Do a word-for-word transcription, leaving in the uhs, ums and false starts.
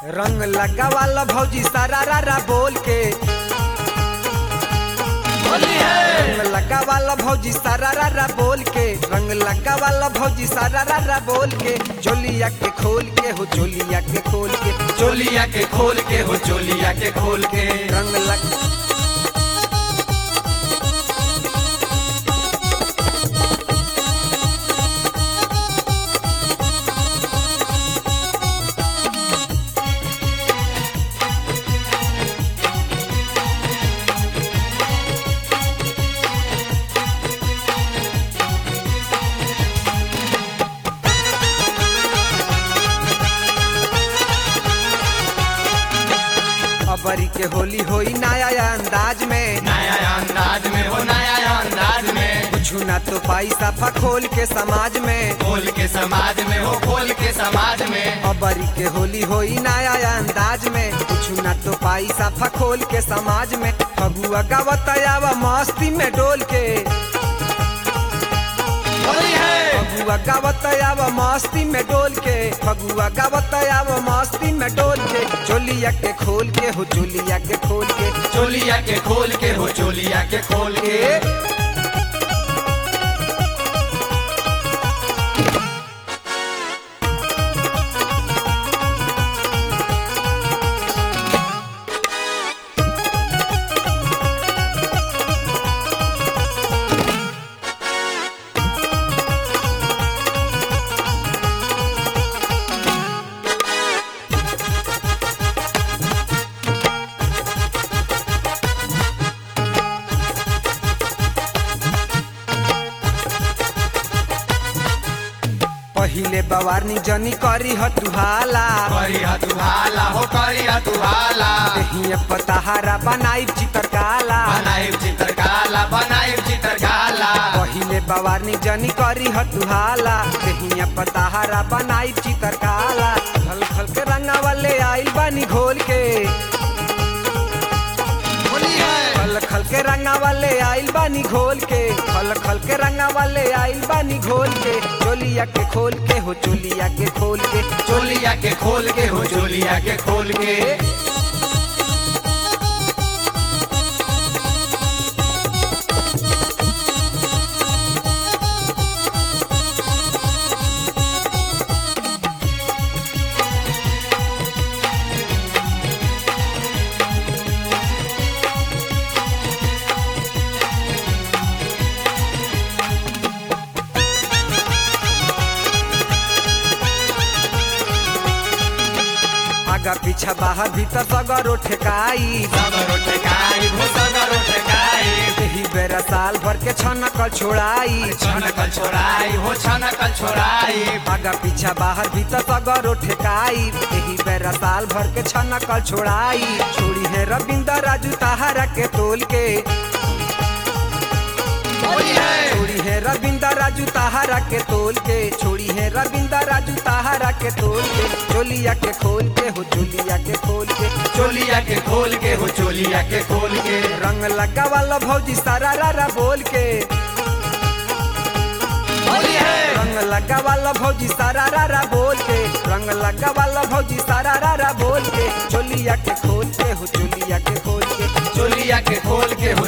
रंग लगा वाला भौजी सारा रा रा बोल के होली है। रंग लगा वाला भौजी सारा रा रा बोल के रंग लगा वाला भौजी सारा रा रा बोल के चोलिया के खोल के हो चोलिया के खोल के चोलिया के खोल के हो चोलिया के खोल के रंग लग अबरी के होली होई नया अंदाज में नया अंदाज में हो नया अंदाज में कुछ ना तो पाई साफा खोल के समाज में खोल के समाज में हो खोल के समाज में अबरी के होली होई नया अंदाज में कुछ ना तो पाई साफा खोल के समाज में फगुआ गावत आवा मस्ती में डोल के होली है। फगुआ गावत आवा मस्ती में डोल के फगुआ गावत आवा मस्ती में डोल के चोलिया के खोल के हो चोलिया के खोल के चोलिया के खोल के हो चोलिया के खोल के पहिले बवारनी जनी करी हटुहाला करी हतुहाला हो करी हतुहाला हिया पताहारा बनाई चित्रकाला बनाए चित्रकाला बनाए चित्रकाला पहिले बवारनी जनी करी हटुहाला हिया पताहारा बनाई चित्रकाला खल खल के रंगा वाले आइल बानी घोल के होली है। खल खल के रंगा वाले आइल बानी घोल के खल खल के रंगा वाले आइल बानी घोल के चोलिया के खोल के हो चोलिया के खोल के चोलिया के खोल के हो चोलिया के खोल के आगा पीछा बाहर भीतर सगरो ठेकाई सगरो ठेकाई हो सगरो ठेकाई यही बेरा साल भर के छनकल छोड़ाई छनकल छोड़ाई हो छनकल छोड़ाई आगा पीछा बाहर भीतर सगरो ठेकाई यही बेरा साल भर के छनकल छोड़ाई छोड़ी है रविंदर राजू ताहारा के तोल के होली है। छोड़ी है रविंदर राजू ताहारा के तोल के छोड़ी है रविंदर राजू ताहारा के तोल के चोलिया के खोल के हो चोलिया के खोल के चोलिया के खोल के हो चोलिया के खोल के रंग लगा वाला भौजी सारा रा रा बोल के होली है। रंग लगा वाला भौजी सारा रा रा बोल के रंग लगा वाला भौजी सारा रा रा बोल के चोलिया के खोल के हो चोलिया के खोल के चोलिया के खोल के हो